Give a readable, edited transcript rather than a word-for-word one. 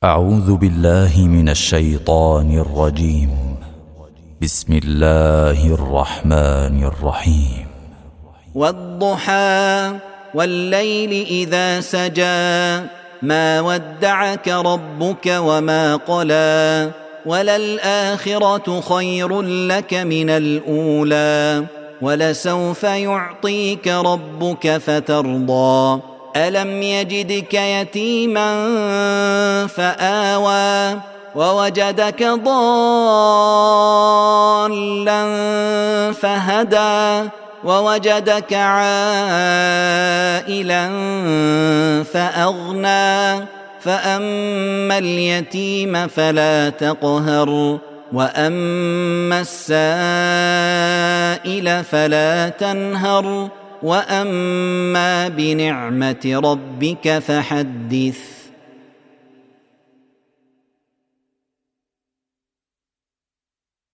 أعوذ بالله من الشيطان الرجيم. بسم الله الرحمن الرحيم. والضحى والليل إذا سجى ما ودعك ربك وما قلى وللآخرة خير لك من الأولى ولسوف يعطيك ربك فترضى ألم يجدك يتيما فآوى ووجدك ضالا فهدى ووجدك عائلا فأغنى فأما اليتيم فلا تقهر وأما السائل فلا تنهر وأما بنعمة ربك فحدث.